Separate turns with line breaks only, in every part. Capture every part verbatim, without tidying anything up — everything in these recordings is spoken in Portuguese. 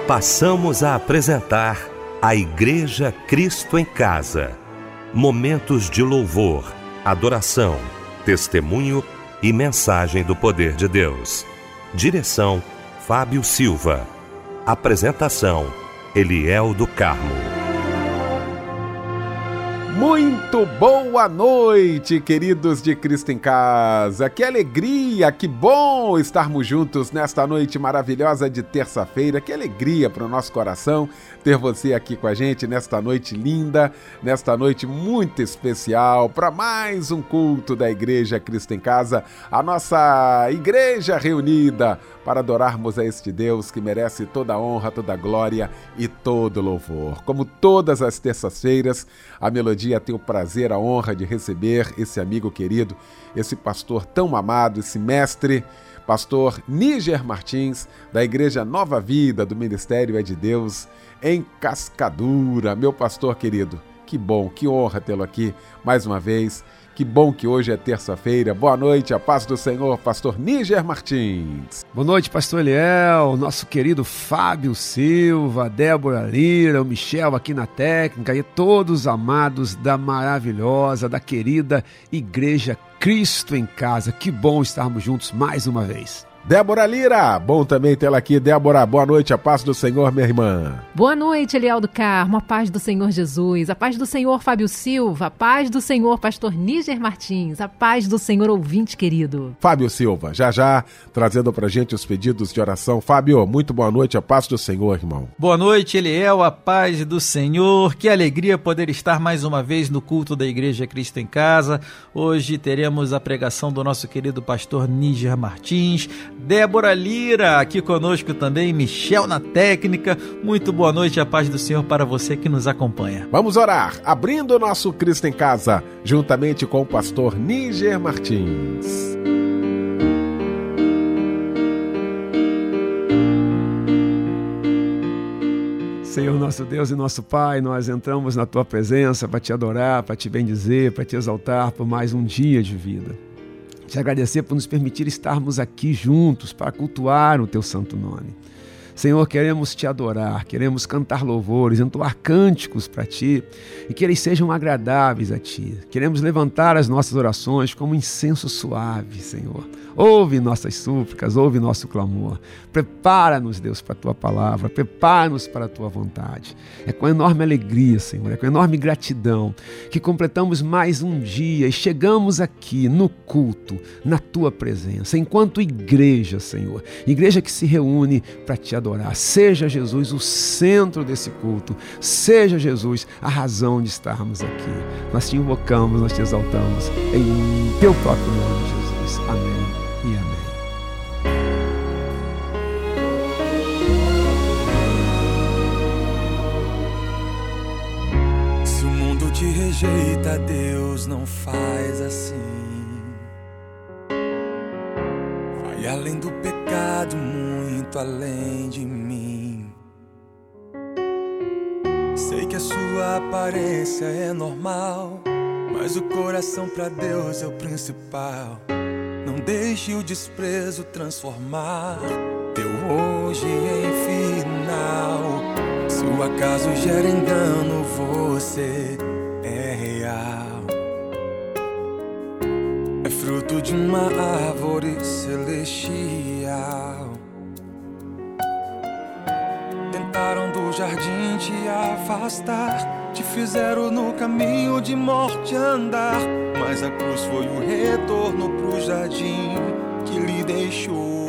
Passamos a apresentar a Igreja Cristo em Casa. Momentos de louvor, adoração, testemunho e mensagem do poder de Deus. Direção: Fábio Silva. Apresentação: Eliel do Carmo.
Muito boa noite, queridos de Cristo em Casa. Que alegria, que bom estarmos juntos nesta noite maravilhosa de terça-feira. Que alegria para o nosso coração ter você aqui com a gente nesta noite linda, nesta noite muito especial, para mais um culto da Igreja Cristo em Casa, a nossa igreja reunida para adorarmos a este Deus que merece toda a honra, toda a glória e todo louvor. Como todas as terças-feiras, a Melodia tem o prazer, a honra de receber esse amigo querido, esse pastor tão amado, esse mestre, pastor Níger Martins, da Igreja Nova Vida, do Ministério É de Deus, em Cascadura. Meu pastor querido, que bom, que honra tê-lo aqui mais uma vez. Que bom que hoje é terça-feira. Boa noite, a paz do Senhor, pastor Níger Martins.
Boa noite, pastor Eliel, nosso querido Fábio Silva, Débora Lira, o Michel aqui na técnica e todos os amados da maravilhosa, da querida Igreja Cristo em Casa. Que bom estarmos juntos mais uma vez.
Débora Lira, bom também tê-la aqui. Débora, boa noite, a paz do Senhor, minha irmã.
Boa noite, Eliel do Carmo, a paz do Senhor Jesus, a paz do Senhor Fábio Silva, a paz do Senhor pastor Níger Martins, a paz do Senhor ouvinte querido.
Fábio Silva, já já trazendo pra gente os pedidos de oração. Fábio, muito boa noite, a paz do Senhor, irmão.
Boa noite, Eliel, a paz do Senhor. Que alegria poder estar mais uma vez no culto da Igreja Cristo em Casa. Hoje teremos a pregação do nosso querido pastor Níger Martins, Débora Lira aqui conosco também, Michel na técnica. Muito boa noite, a paz do Senhor para você que nos acompanha.
Vamos orar, abrindo o nosso Cristo em Casa, juntamente com o pastor Níger Martins.
Senhor nosso Deus e nosso Pai, nós entramos na Tua presença para Te adorar, para Te bendizer, para Te exaltar por mais um dia de vida. Te agradecer por nos permitir estarmos aqui juntos para cultuar o Teu santo nome. Senhor, queremos Te adorar, queremos cantar louvores, entoar cânticos para Ti e que eles sejam agradáveis a Ti. Queremos levantar as nossas orações como incenso suave, Senhor. Ouve nossas súplicas, ouve nosso clamor. Prepara-nos, Deus, para a Tua palavra, prepara-nos para a Tua vontade. É com enorme alegria, Senhor, é com enorme gratidão que completamos mais um dia e chegamos aqui no culto, na Tua presença, enquanto igreja, Senhor. Igreja que se reúne para Te adorar. Seja Jesus o centro desse culto, seja Jesus a razão de estarmos aqui. Nós Te invocamos, nós Te exaltamos, em Teu próprio nome, Jesus. Amém. E amém.
Se o mundo te rejeita, Deus não faz assim. Vai além do pecado, muito além de mim. Sei que a sua aparência é normal, mas o coração pra Deus é o principal. Não deixe o desprezo transformar teu hoje em final. Se o acaso gera engano, você é real. É fruto de uma árvore celestial. Tentaram do jardim te afastar, te fizeram no caminho de morte andar, mas a cruz foi o retorno pro jardim que lhe deixou.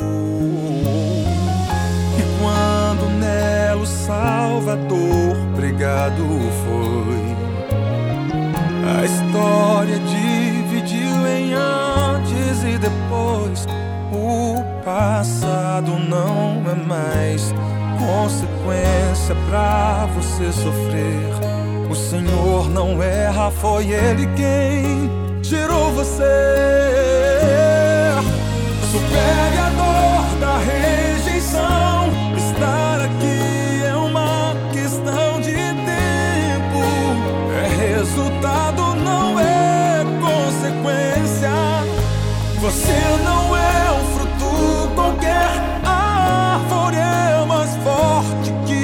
E quando nela o Salvador pregado foi, a história dividiu em antes e depois. O passado não é mais consequência pra você sofrer. O Senhor não erra, foi Ele quem gerou você. Supere a dor da rejeição. Estar aqui é uma questão de tempo. É resultado, não é consequência. Você não é um fruto qualquer. A árvore é mais forte que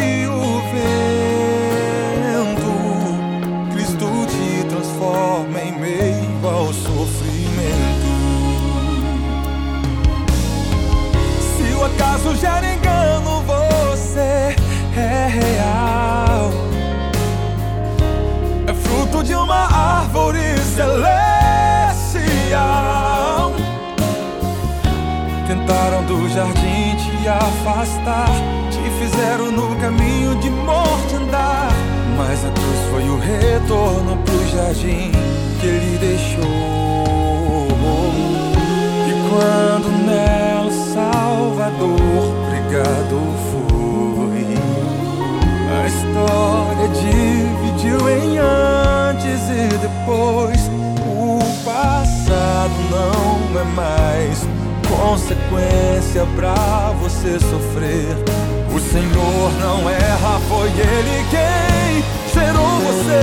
jardim te afastar, te fizeram no caminho de morte andar, mas a cruz foi o retorno pro jardim que ele deixou. E quando nela Salvador pregado foi, a história dividiu em antes e depois. O passado não é mais consequência pra você sofrer. O Senhor não erra, foi Ele quem gerou você.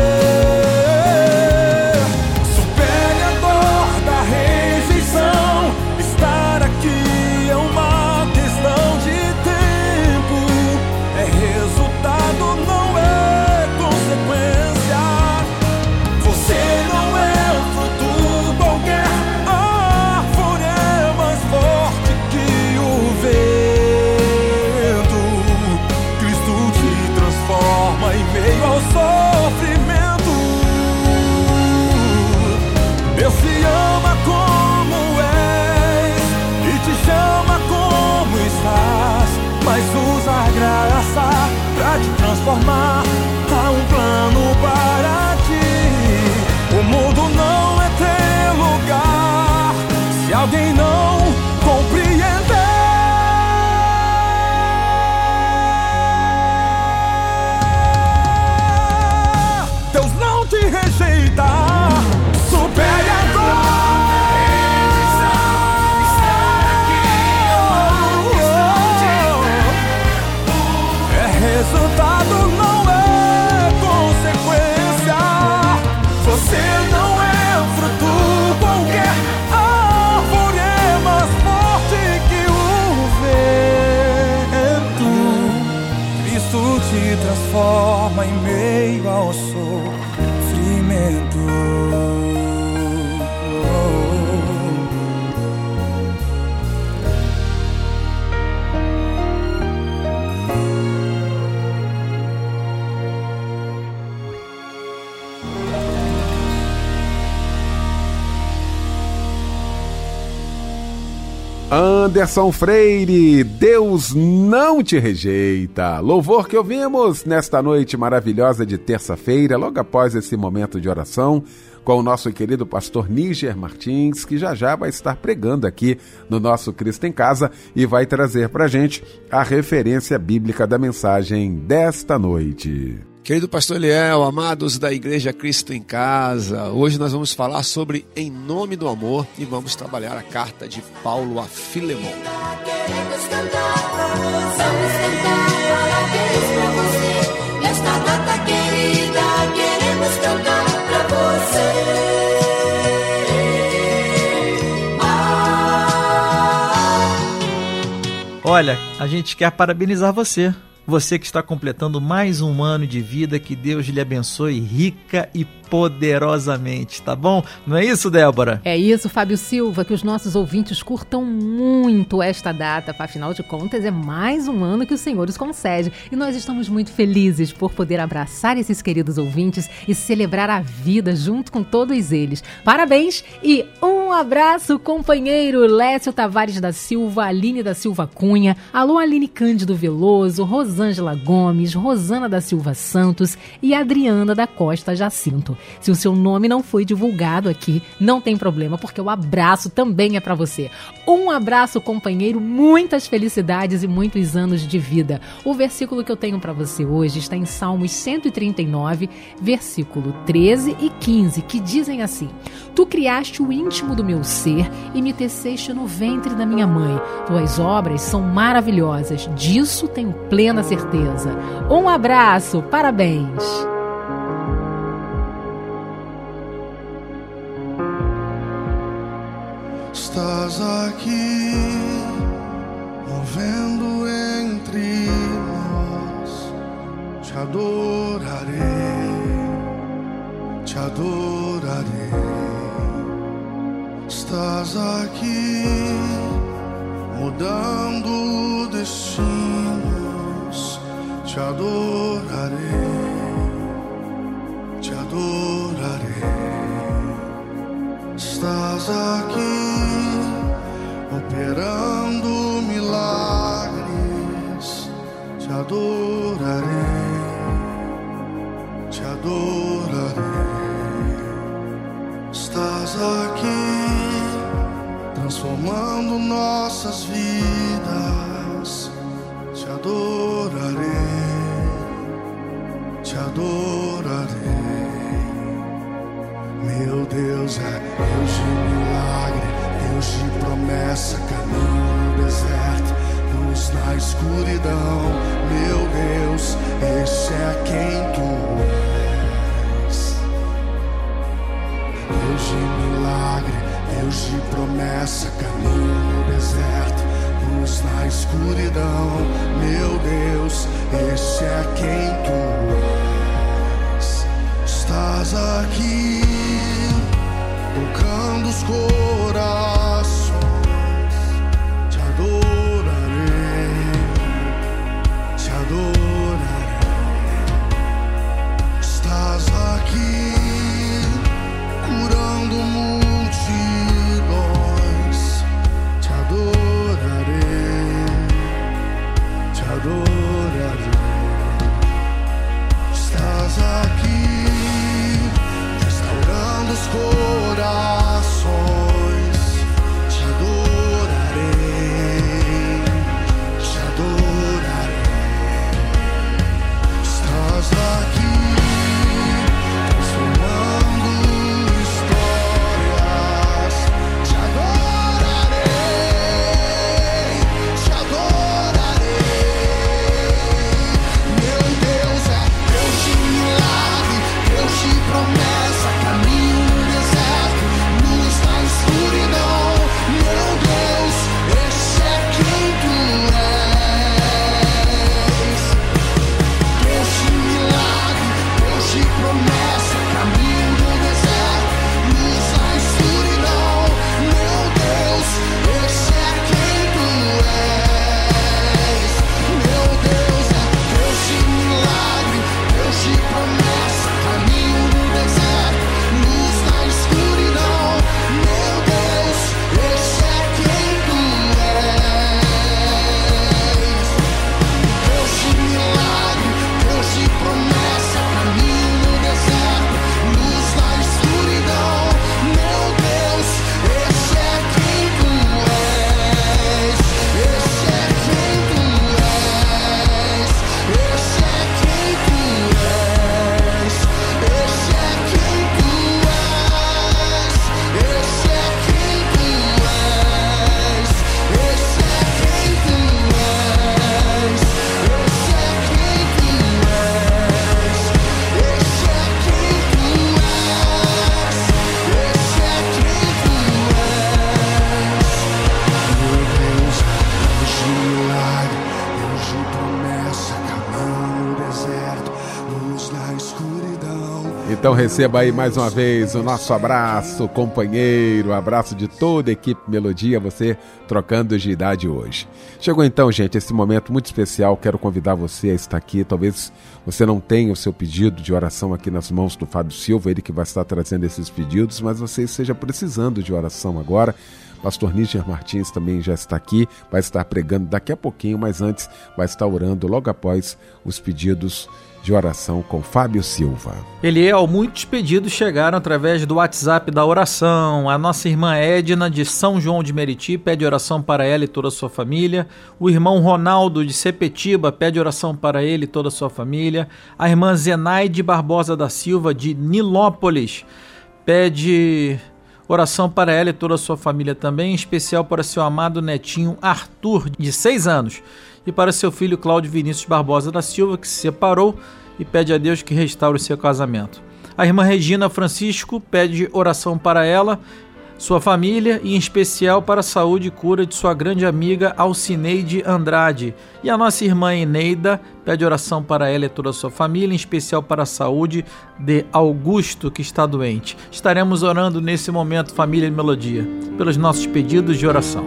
Supere a dor da rejeição. Estar aqui é uma questão de tempo. É resultado, não é consequência. Você não é um fruto qualquer. A árvore é mais forte que o vento. Cristo te transforma em meio ao sofrimento. Deus te ama como és e te chama como estás, mas usa a graça pra te transformar. Há um plano para ti. O mundo não é teu lugar se alguém não compreender. Deus não te rejeita. Supere a dor. É resultado, não é consequência. Você não é um fruto qualquer. A árvore é mais forte que o vento. Cristo te transforma em meio ao sofrimento.
Anderson Freire, Deus não te rejeita. Louvor que ouvimos nesta noite maravilhosa de terça-feira, logo após esse momento de oração, com o nosso querido pastor Níger Martins, que já já vai estar pregando aqui no nosso Cristo em Casa e vai trazer pra gente a referência bíblica da mensagem desta noite.
Querido pastor Eliel, amados da Igreja Cristo em Casa, hoje nós vamos falar sobre Em Nome do Amor e vamos trabalhar a carta de Paulo a Filemon.
Queremos cantar, vamos cantar, parabéns pra você. Nesta data querida, queremos cantar pra você. Ah.
Olha, a gente quer parabenizar você. Você que está completando mais um ano de vida, que Deus lhe abençoe rica e poderosamente, tá bom? Não é isso, Débora?
É isso, Fábio Silva, que os nossos ouvintes curtam muito esta data, afinal de contas é mais um ano que o Senhor os concede e nós estamos muito felizes por poder abraçar esses queridos ouvintes e celebrar a vida junto com todos eles. Parabéns e um abraço, companheiro Lécio Tavares da Silva, Aline da Silva Cunha, alô Aline Cândido Veloso, Rosângela Gomes, Rosana da Silva Santos e Adriana da Costa Jacinto. Se o seu nome não foi divulgado aqui, não tem problema, porque o abraço também é para você. Um abraço, companheiro, muitas felicidades e muitos anos de vida. O versículo que eu tenho para você hoje está em Salmos cento e trinta e nove, versículo treze e quinze, que dizem assim: Tu criaste o íntimo do meu ser e me teceste no ventre da minha mãe. Tuas obras são maravilhosas, disso tenho plena certeza. Um abraço, parabéns!
Estás aqui, movendo entre nós. Te adorarei, te adorarei. Estás aqui, mudando destinos. Te adorarei, te adorarei. Estás aqui, operando milagres. adorarei, te adorarei. Estás aqui, transformando nossas vidas. Te adorarei, te adorarei. Meu Deus é Deus de milagre, Deus de promessa, caminho no deserto, luz na escuridão. Meu Deus, esse é quem tu és. Deus de milagre, Deus de promessa, caminho no deserto, luz na escuridão. Meu Deus, esse é quem tu és. Estás aqui, tocando os corações. Te adorarei, te adorarei. Estás aqui, curando multidões. Te adorarei, te adorarei. Estás aqui, restaurando os corações. Te adorarei, te adorarei. Estás aqui, transformando histórias. Te adorarei, te adorarei. Meu Deus é Deus de milagre, Deus de promessa, caminho no deserto, luz na escuridão. Meu Deus, esse é quem tu és. Deus de milagre, Deus de promessa, caminho no deserto, luz na escuridão. Meu Deus, esse é quem tu és. Meu Deus é Deus de milagre, Deus de promessa, caminho no deserto, luz na escuridão. Meu Deus, esse é quem tu és. Deus de milagre, Deus de promessa, caminho no deserto, luz na escuridão. Meu Deus, esse é quem tu és. Esse é quem tu és. Esse é quem tu és. Esse é quem tu és. Esse é quem tu és. Esse é quem tu és. Esse é quem tu és. Esse é quem tu és. Esse é quem tu és. Meu Deus, Deus de milagre, Deus de promessa, caminho no deserto, luz na escuridão.
Então receba aí mais uma vez o nosso abraço, companheiro, abraço de toda a equipe Melodia, você trocando de idade hoje. Chegou então, gente, esse momento muito especial, quero convidar você a estar aqui. Talvez você não tenha o seu pedido de oração aqui nas mãos do Fábio Silva, ele que vai estar trazendo esses pedidos, mas você esteja precisando de oração agora. Pastor Níger Martins também já está aqui, vai estar pregando daqui a pouquinho, mas antes vai estar orando logo após os pedidos de oração com Fábio Silva.
Eliel, muitos pedidos chegaram através do WhatsApp da oração. A nossa irmã Edna, de São João de Meriti, pede oração para ela e toda a sua família. O irmão Ronaldo, de Sepetiba, pede oração para ele e toda a sua família. A irmã Zenaide Barbosa da Silva, de Nilópolis, pede oração para ela e toda a sua família também, em especial para seu amado netinho Arthur, de seis anos, e para seu filho Cláudio Vinícius Barbosa da Silva, que se separou e pede a Deus que restaure o seu casamento. A irmã Regina Francisco pede oração para ela, sua família e em especial para a saúde e cura de sua grande amiga Alcineide Andrade. E a nossa irmã Eneida pede oração para ela e toda a sua família, em especial para a saúde de Augusto, que está doente. Estaremos orando nesse momento, família de Melodia, pelos nossos pedidos de oração.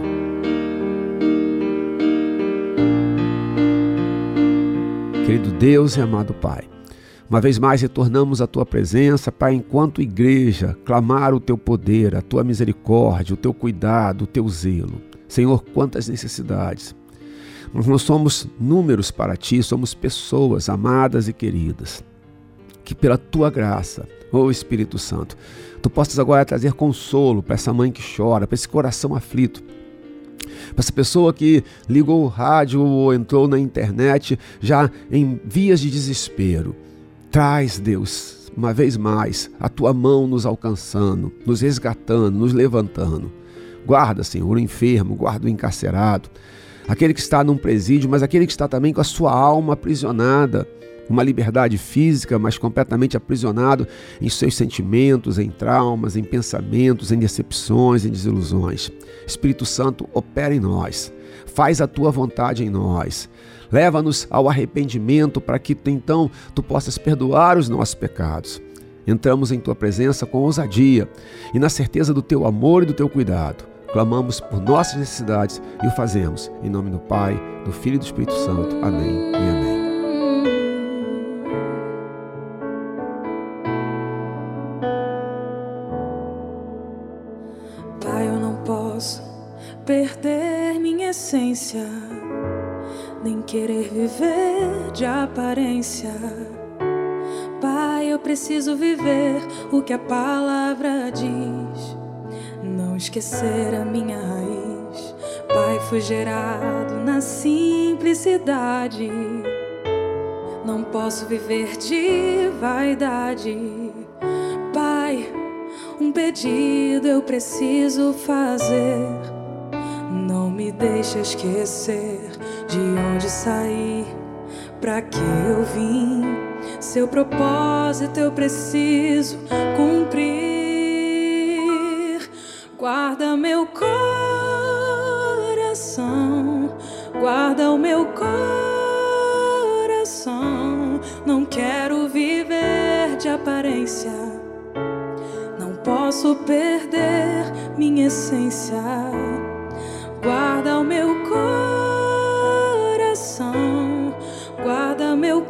Querido Deus e amado Pai, uma vez mais retornamos à Tua presença, Pai, enquanto igreja, clamar o Teu poder, a Tua misericórdia, o Teu cuidado, o Teu zelo. Senhor, quantas necessidades. Nós não somos números para ti, somos pessoas amadas e queridas. Que pela tua graça, ó Espírito Santo, tu possas agora trazer consolo para essa mãe que chora, para esse coração aflito, para essa pessoa que ligou o rádio ou entrou na internet já em vias de desespero. Traz, Deus, uma vez mais, a tua mão nos alcançando, nos resgatando, nos levantando. Guarda, Senhor, o enfermo, guarda o encarcerado, aquele que está num presídio, mas aquele que está também com a sua alma aprisionada, uma liberdade física, mas completamente aprisionado em seus sentimentos, em traumas, em pensamentos, em decepções, em desilusões. Espírito Santo, opera em nós, faz a tua vontade em nós, leva-nos ao arrependimento para que então tu possas perdoar os nossos pecados. Entramos em tua presença com ousadia e na certeza do teu amor e do teu cuidado. Clamamos por nossas necessidades e o fazemos em nome do Pai, do Filho e do Espírito Santo. Amém e amém.
Pai, eu não posso perder minha essência, nem querer viver de aparência. Pai, eu preciso viver o que a palavra diz, não esquecer a minha raiz. Pai, fui gerado na simplicidade, não posso viver de vaidade. Pai, um pedido eu preciso fazer, não me deixe esquecer de onde saí, pra que eu vim. Seu propósito eu preciso cumprir. Guarda meu coração, guarda o meu coração. Não quero viver de aparência, não posso perder minha essência. Guarda o meu coração, guarda meu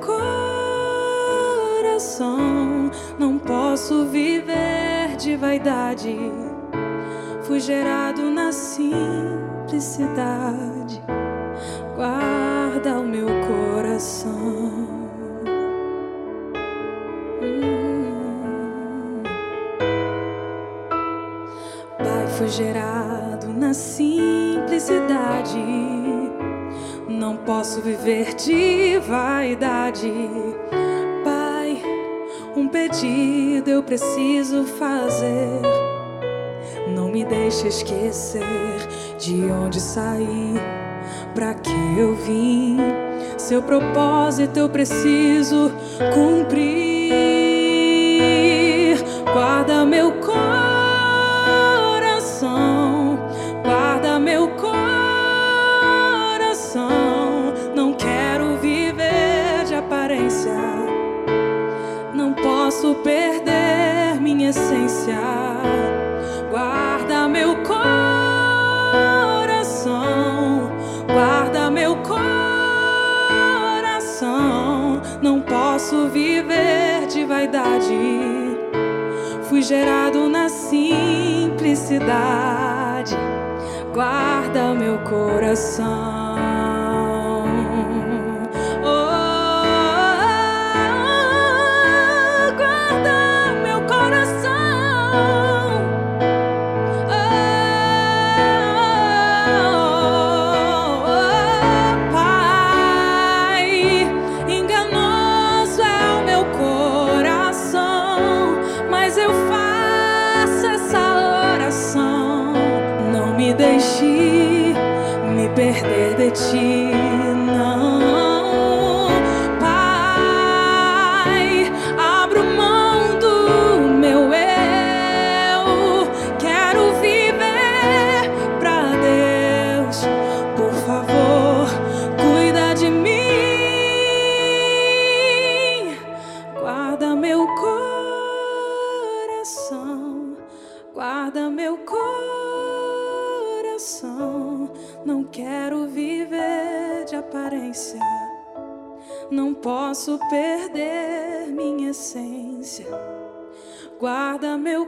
coração. Não posso viver de vaidade, fui gerado na simplicidade. Guarda o meu coração. Hum. Pai, fui gerado na simplicidade, não posso viver de vaidade. Pai, um pedido eu preciso fazer, não me deixe esquecer de onde saí, pra que eu vim. Seu propósito eu preciso cumprir. Guarda meu coração, guarda meu coração. Não quero viver de aparência, não posso perder minha essência. Guarda meu coração, guarda meu coração. Não posso viver de vaidade, fui gerado na simplicidade. Guarda meu coração. Perder de ti, não. Pai, abro mão do meu eu, quero viver pra Deus. Por favor, cuida de mim. Guarda meu coração, guarda meu coração. Não quero viver de aparência, não posso perder minha essência. Guarda meu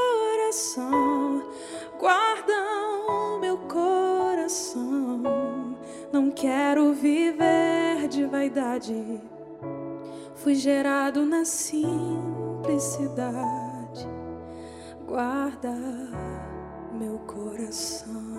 coração, guarda o meu coração. vaidade. Fui gerado na simplicidade. Guarda meu coração.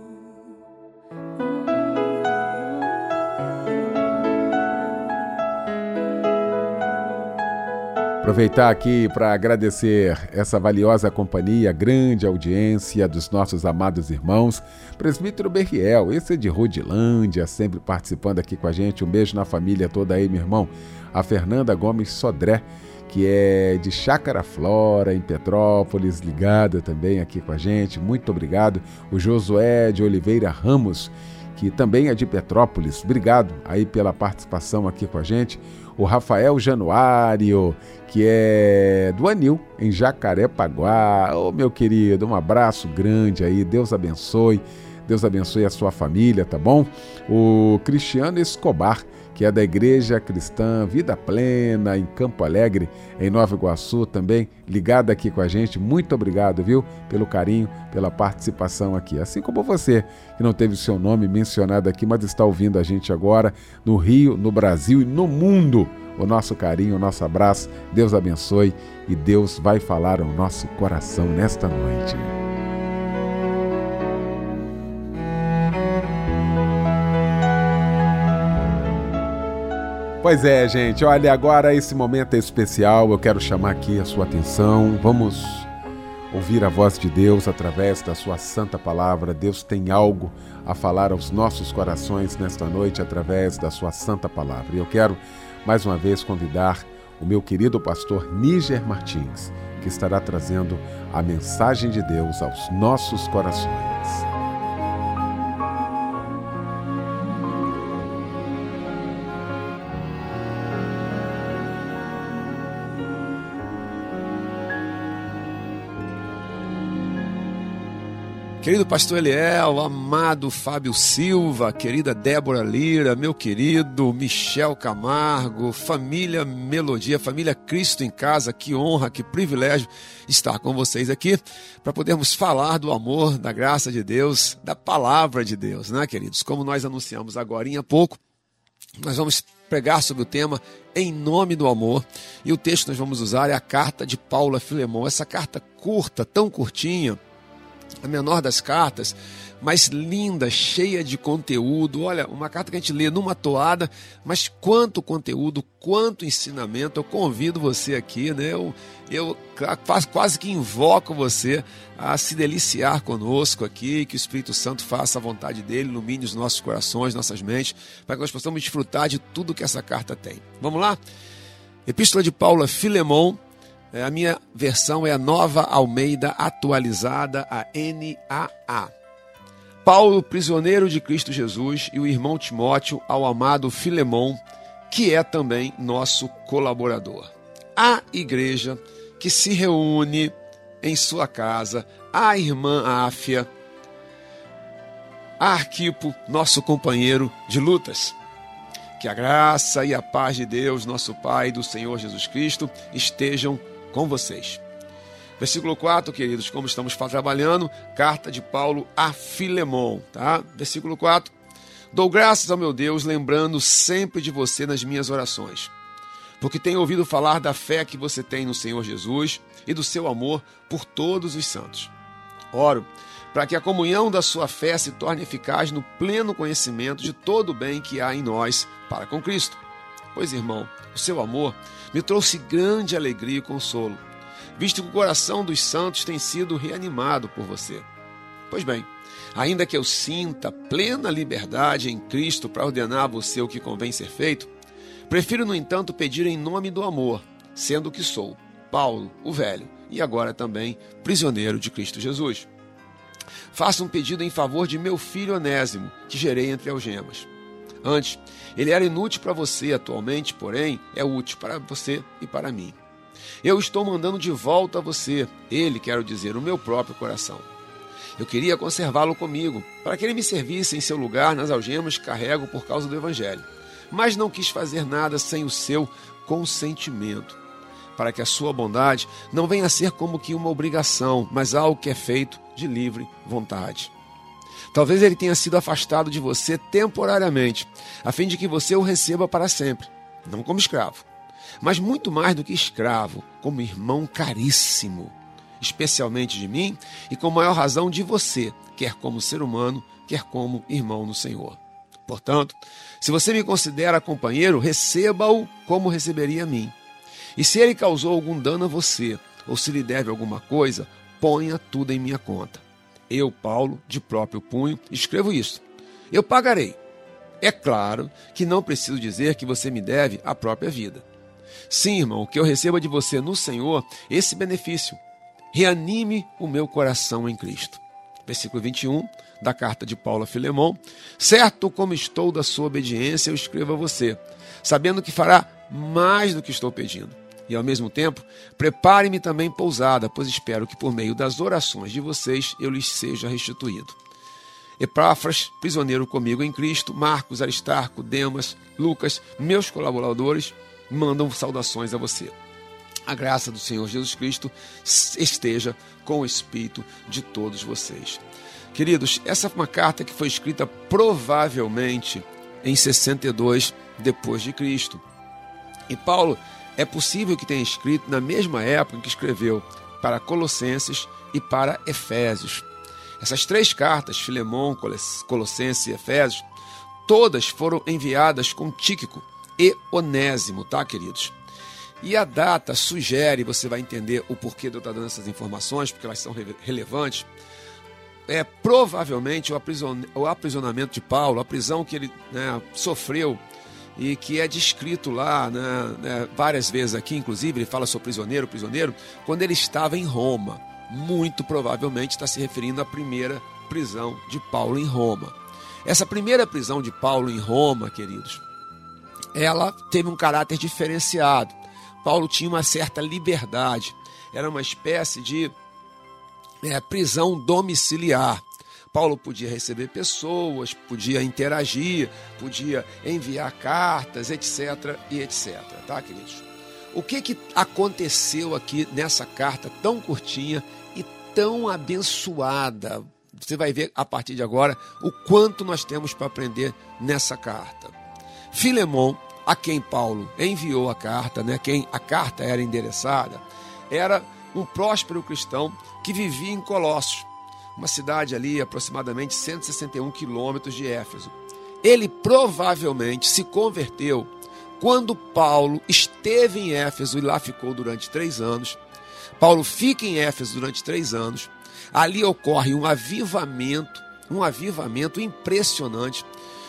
Aproveitar aqui para agradecer essa valiosa companhia, grande audiência dos nossos amados irmãos. Presbítero Berriel, esse é de Rodilândia, sempre participando aqui com a gente. Um beijo na família toda aí, meu irmão. A Fernanda Gomes Sodré, que é de Chácara Flora, em Petrópolis, ligada também aqui com a gente. Muito obrigado. O Josué de Oliveira Ramos, que também é de Petrópolis. Obrigado aí pela participação aqui com a gente. O Rafael Januário, que é do Anil, em Jacarepaguá. Ô, meu querido, um abraço grande aí. Deus abençoe. Deus abençoe a sua família, tá bom? O Cristiano Escobar, que é da Igreja Cristã Vida Plena, em Campo Alegre, em Nova Iguaçu, também ligado aqui com a gente. Muito obrigado, viu? Pelo carinho, pela participação aqui. Assim como você, que não teve o seu nome mencionado aqui, mas está ouvindo a gente agora no Rio, no Brasil e no mundo. O nosso carinho, o nosso abraço. Deus abençoe e Deus vai falar ao nosso coração nesta noite. Pois é, gente, olha, agora esse momento é especial, eu quero chamar aqui a sua atenção, vamos ouvir a voz de Deus através da sua santa palavra. Deus tem algo a falar aos nossos corações nesta noite através da sua santa palavra. E eu quero, mais uma vez, convidar o meu querido pastor Níger Martins, que estará trazendo a mensagem de Deus aos nossos corações.
Querido pastor Eliel, amado Fábio Silva, querida Débora Lira, meu querido Michel Camargo, família Melodia, família Cristo em Casa, que honra, que privilégio estar com vocês aqui para podermos falar do amor, da graça de Deus, da palavra de Deus, né, queridos? Como nós anunciamos agora há pouco, nós vamos pregar sobre o tema Em Nome do Amor, e o texto que nós vamos usar é a carta de Paulo a Filemon, essa carta curta, tão curtinha, a menor das cartas, mas linda, cheia de conteúdo. Olha, uma carta que a gente lê numa toada, mas quanto conteúdo, quanto ensinamento. Eu convido você aqui, né? Eu, eu quase que invoco você a se deliciar conosco aqui, que o Espírito Santo faça a vontade dele, ilumine os nossos corações, nossas mentes, para que nós possamos desfrutar de tudo que essa carta tem. Vamos lá? Epístola de Paulo a Filemon. A minha versão é a Nova Almeida Atualizada, a N A A. Paulo, prisioneiro de Cristo Jesus, e o irmão Timóteo ao amado Filemon, que é também nosso colaborador. A igreja que se reúne em sua casa, a irmã Áfia, a Arquipo, nosso companheiro de lutas. Que a graça e a paz de Deus, nosso Pai, e do Senhor Jesus Cristo estejam com vocês. Versículo quatro, queridos, como estamos trabalhando, carta de Paulo a Filemon, tá? Versículo quatro. Dou graças ao meu Deus, lembrando sempre de você nas minhas orações, porque tenho ouvido falar da fé que você tem no Senhor Jesus e do seu amor por todos os santos. Oro para que a comunhão da sua fé se torne eficaz no pleno conhecimento de todo o bem que há em nós para com Cristo. Pois, irmão, o seu amor me trouxe grande alegria e consolo, visto que o coração dos santos tem sido reanimado por você. Pois bem, ainda que eu sinta plena liberdade em Cristo para ordenar a você o que convém ser feito, prefiro, no entanto, pedir em nome do amor, sendo o que sou, Paulo, o velho, e agora também prisioneiro de Cristo Jesus. Faço um pedido em favor de meu filho Onésimo, que gerei entre algemas. Antes, ele era inútil para você, atualmente, porém, é útil para você e para mim. Eu estou mandando de volta a você, ele, quero dizer, o meu próprio coração. Eu queria conservá-lo comigo, para que ele me servisse em seu lugar nas algemas que carrego por causa do Evangelho, mas não quis fazer nada sem o seu consentimento, para que a sua bondade não venha a ser como que uma obrigação, mas algo que é feito de livre vontade. Talvez ele tenha sido afastado de você temporariamente, a fim de que você o receba para sempre, não como escravo, mas muito mais do que escravo, como irmão caríssimo, especialmente de mim e com maior razão de você, quer como ser humano, quer como irmão no Senhor. Portanto, se você me considera companheiro, receba-o como receberia a mim. E se ele causou algum dano a você, ou se lhe deve alguma coisa, ponha tudo em minha conta. Eu, Paulo, de próprio punho, escrevo isso. Eu pagarei. É claro que não preciso dizer que você me deve a própria vida. Sim, irmão, que eu receba de você no Senhor esse benefício. Reanime o meu coração em Cristo. Versículo vinte e um da carta de Paulo a Filemão. Certo como estou da sua obediência, eu escrevo a você, sabendo que fará mais do que estou pedindo. E ao mesmo tempo, prepare-me também pousada, pois espero que por meio das orações de vocês eu lhes seja restituído. Epáfras, prisioneiro comigo em Cristo, Marcos, Aristarco, Demas, Lucas, meus colaboradores, mandam saudações a você. A graça do Senhor Jesus Cristo esteja com o espírito de todos vocês. Queridos, essa é uma carta que foi escrita provavelmente em sessenta e dois depois de Cristo. E Paulo é possível que tenha escrito na mesma época em que escreveu para Colossenses e para Efésios. Essas três cartas, Filemão, Colossenses e Efésios, todas foram enviadas com Tíquico e Onésimo, tá, queridos? E a data sugere, você vai entender o porquê de eu estar dando essas informações, porque elas são relevantes, é provavelmente o, aprisiona, o aprisionamento de Paulo, a prisão que ele, né, sofreu e que é descrito lá, né, né, várias vezes aqui, inclusive ele fala sobre prisioneiro, prisioneiro, quando ele estava em Roma. Muito provavelmente está se referindo à primeira prisão de Paulo em Roma. Essa primeira prisão de Paulo em Roma, queridos, ela teve um caráter diferenciado. Paulo tinha uma certa liberdade, era uma espécie de é, prisão domiciliar. Paulo podia receber pessoas, podia interagir, podia enviar cartas, etc, e etc, tá, queridos? O que que aconteceu aqui nessa carta tão curtinha e tão abençoada? Você vai ver a partir de agora o quanto nós temos para aprender nessa carta. Filemão, a quem Paulo enviou a carta, né, quem a carta era endereçada, era um próspero cristão que vivia em Colossos, uma cidade ali aproximadamente cento e sessenta e um quilômetros de Éfeso. Ele provavelmente se converteu quando Paulo esteve em Éfeso e lá ficou durante três anos. Paulo fica em Éfeso durante três anos. Ali ocorre um avivamento, um avivamento impressionante.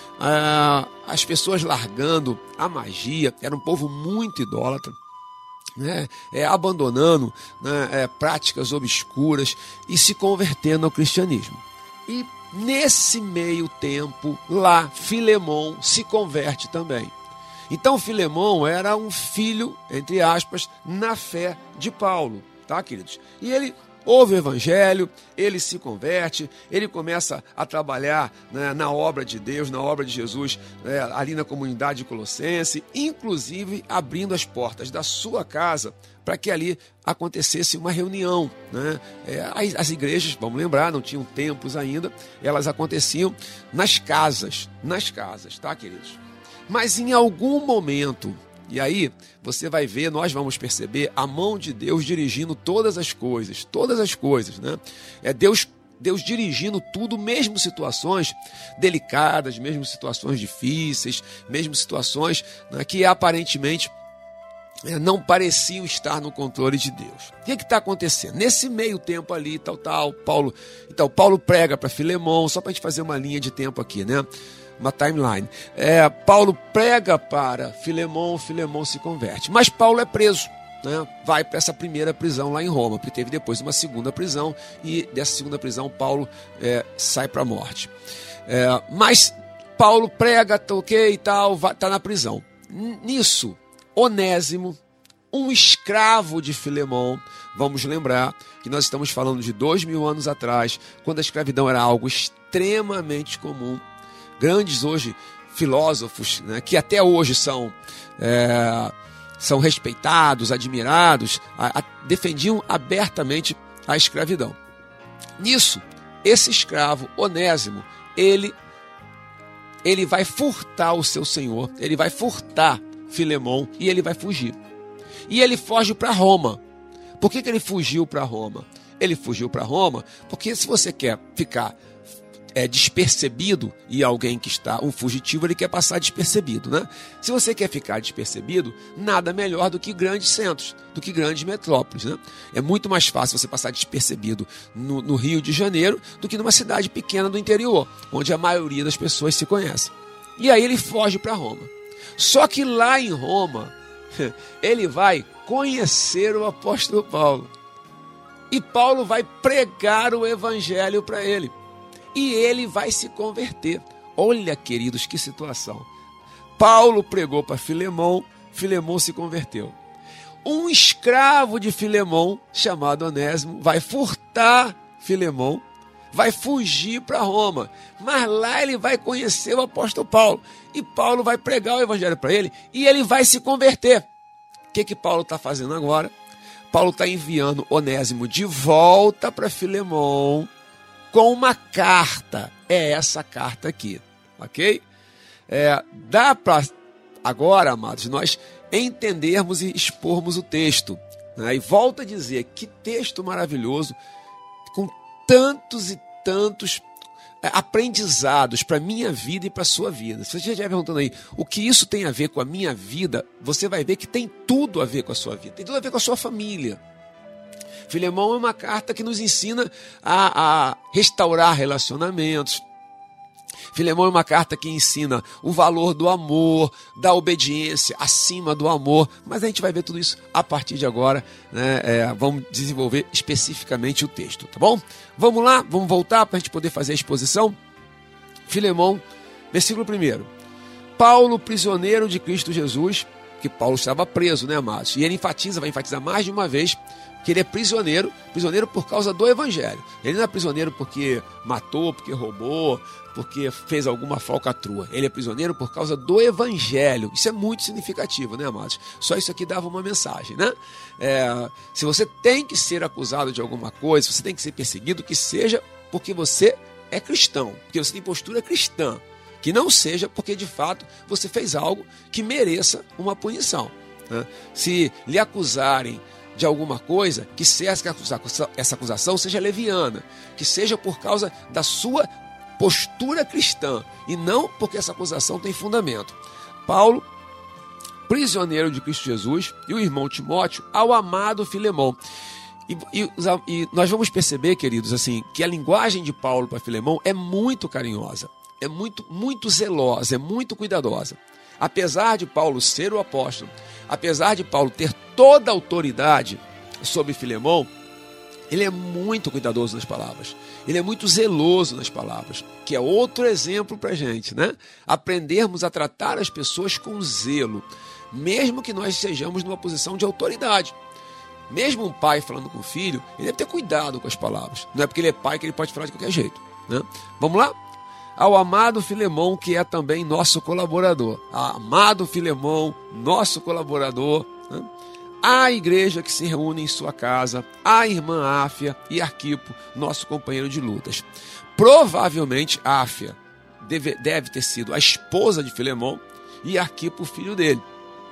Ah, as pessoas largando a magia, era um povo muito idólatra, né? é, abandonando, né, é, práticas obscuras e se convertendo ao cristianismo. E nesse meio tempo, lá, Filemão se converte também. Então Filemão era um filho, entre aspas, na fé de Paulo, tá, queridos? E ele ouve o evangelho, ele se converte, ele começa a trabalhar, né, na obra de Deus, na obra de Jesus, né, ali na comunidade de Colossense, inclusive abrindo as portas da sua casa para que ali acontecesse uma reunião, né? É, as, as igrejas, vamos lembrar, não tinham templos ainda, elas aconteciam nas casas, nas casas, tá, queridos? Mas em algum momento, e aí você vai ver, nós vamos perceber a mão de Deus dirigindo todas as coisas, todas as coisas, né? É Deus, Deus dirigindo tudo, mesmo situações delicadas, mesmo situações difíceis, mesmo situações, né, que aparentemente é, não pareciam estar no controle de Deus. O que está acontecendo? Nesse meio tempo ali, tal, tal, Paulo, então, Paulo prega para Filemão, só para a gente fazer uma linha de tempo aqui, né? Uma timeline. É, Paulo prega para Filemão, Filemão se converte. Mas Paulo é preso, né? Vai para essa primeira prisão lá em Roma, porque teve depois uma segunda prisão, e dessa segunda prisão Paulo é, sai para a morte. É, mas Paulo prega, tá ok e tal, está na prisão. Nisso, Onésimo, um escravo de Filemão, vamos lembrar que nós estamos falando de dois mil anos atrás, quando a escravidão era algo extremamente comum. Grandes hoje filósofos, né, que até hoje são, é, são respeitados, admirados, a, a, defendiam abertamente a escravidão. Nisso,
esse escravo, Onésimo, ele, ele vai furtar o seu senhor, ele vai furtar Filemon e ele vai fugir. E ele foge para Roma. Por que que ele fugiu para Roma? Ele fugiu para Roma porque se você quer ficar é, despercebido, e alguém que está, um fugitivo, ele quer passar despercebido, né? Se você quer ficar despercebido, nada melhor do que grandes centros, do que grandes metrópoles, né? É muito mais fácil você passar despercebido no, no Rio de Janeiro do que numa cidade pequena do interior, onde a maioria das pessoas se conhece. E aí ele foge para Roma. Só que lá em Roma, ele vai conhecer o apóstolo Paulo. E Paulo vai pregar o evangelho para ele. E ele vai se converter. Olha, queridos, que situação. Paulo pregou para Filemon, Filemon se converteu. Um escravo de Filemon, chamado Onésimo, vai furtar Filemon, vai fugir para Roma. Mas lá ele vai conhecer o apóstolo Paulo. E Paulo vai pregar o evangelho para ele e ele vai se converter. O que que Paulo está fazendo agora? Paulo está enviando Onésimo de volta para Filemon com uma carta. É essa carta aqui, ok? É, dá para agora, amados, nós entendermos e expormos o texto, né? E volto a dizer, que texto maravilhoso, com tantos e tantos aprendizados para a minha vida e para a sua vida. Se você já estiver perguntando aí, o que isso tem a ver com a minha vida, você vai ver que tem tudo a ver com a sua vida, tem tudo a ver com a sua família. Filemão é uma carta que nos ensina a, a restaurar relacionamentos. Filemão é uma carta que ensina o valor do amor, da obediência acima do amor, mas a gente vai ver tudo isso a partir de agora, né? É, vamos desenvolver especificamente o texto, tá bom? Vamos lá, vamos voltar para a gente poder fazer a exposição. Filemão, versículo primeiro. Paulo, prisioneiro de Cristo Jesus, que Paulo estava preso, né, amados? E ele enfatiza, vai enfatizar mais de uma vez, que ele é prisioneiro, prisioneiro por causa do evangelho. Ele não é prisioneiro porque matou, porque roubou, porque fez alguma falcatrua. Ele é prisioneiro por causa do evangelho. Isso é muito significativo, né, amados? Só isso aqui dava uma mensagem, né? É, se você tem que ser acusado de alguma coisa, se você tem que ser perseguido, que seja porque você é cristão, porque você tem postura cristã. Que não seja porque, de fato, você fez algo que mereça uma punição, né? Se lhe acusarem de alguma coisa, que essa acusação seja leviana, que seja por causa da sua postura cristã e não porque essa acusação tem fundamento. Paulo, prisioneiro de Cristo Jesus, e o irmão Timóteo ao amado Filemão. E, e, e nós vamos perceber, queridos, assim, que a linguagem de Paulo para Filemão é muito carinhosa, é muito, muito zelosa, é muito cuidadosa. Apesar de Paulo ser o apóstolo, apesar de Paulo ter toda a autoridade sobre Filemão, ele é muito cuidadoso nas palavras. Ele é muito zeloso nas palavras, que é outro exemplo para a gente, né? Aprendermos a tratar as pessoas com zelo, mesmo que nós sejamos numa posição de autoridade. Mesmo um pai falando com o filho, ele deve ter cuidado com as palavras. Não é porque ele é pai que ele pode falar de qualquer jeito, né? Vamos lá? Ao amado Filemão, que é também nosso colaborador. Amado Filemão, nosso colaborador, né? A igreja que se reúne em sua casa, a irmã Áfia e Arquipo, nosso companheiro de lutas. Provavelmente Áfia deve, deve ter sido a esposa de Filemão e Arquipo o filho dele,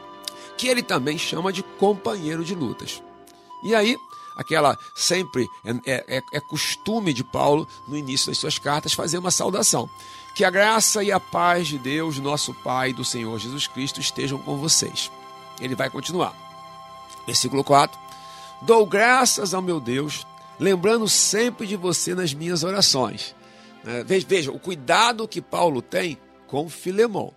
que ele também chama de companheiro de lutas. E aí, aquela sempre é, é, é costume de Paulo, no início das suas cartas, fazer uma saudação. Que a graça e a paz de Deus, nosso Pai, e do Senhor Jesus Cristo estejam com vocês. Ele vai continuar. Versículo quatro. Dou graças ao meu Deus, lembrando sempre de você nas minhas orações. Veja, veja o cuidado que Paulo tem com Filemão.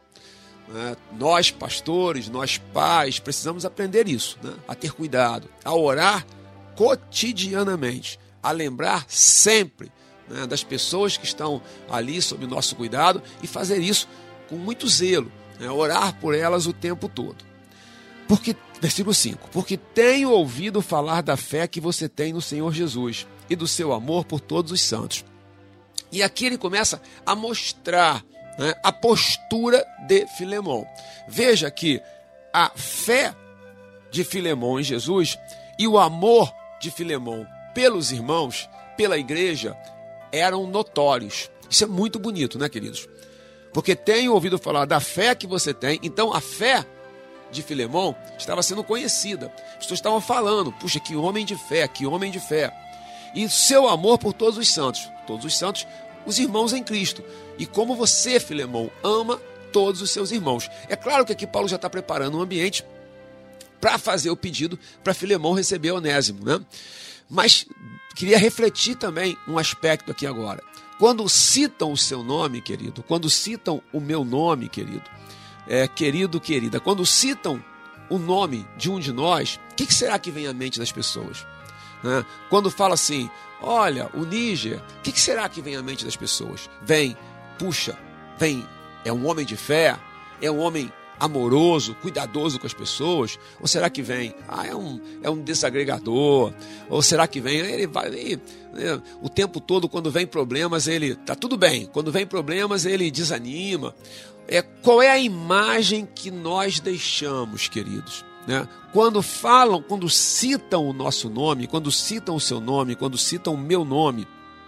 Nós, pastores, nós pais, precisamos aprender isso, né? A ter cuidado, a orar cotidianamente, a lembrar sempre, né, das pessoas que estão ali sob nosso cuidado e fazer isso com muito zelo, né, orar por elas o tempo todo. Porque, versículo cinco, porque tenho ouvido falar da fé que você tem no Senhor Jesus e do seu amor por todos os santos. E aqui ele começa a mostrar, né, a postura de Filemão. Veja que a fé de Filemão em Jesus e o amor de Filemão pelos irmãos, pela igreja, eram notórios. Isso é muito bonito, né, queridos? Porque tenho ouvido falar da fé que você tem. Então, a fé de Filemão estava sendo conhecida. As pessoas estavam falando, puxa, que homem de fé, que homem de fé. E seu amor por todos os santos. Todos os santos, os irmãos em Cristo. E como você, Filemão, ama todos os seus irmãos. É claro que aqui Paulo já está preparando um ambiente para fazer o pedido para Filemão receber Onésimo, né? Mas queria refletir também um aspecto aqui agora. Quando citam o seu nome, querido, quando citam o meu nome, querido, é, querido, querida, quando citam o nome de um de nós, o que, que será que vem à mente das pessoas? Né? Quando fala assim, olha, o Níger, o que, que será que vem à mente das pessoas? Vem, puxa, vem, é um homem de fé, é um homem amoroso, cuidadoso com as pessoas? Ou será que vem, ah, é um, é um desagregador? Ou será que vem, ele vai, ele, né, o tempo todo, quando vem problemas, ele tá tudo bem, quando vem problemas, ele desanima? É, qual é a imagem que nós deixamos, queridos? Né? Quando falam, quando citam o nosso nome, quando citam o seu nome, quando citam o meu nome,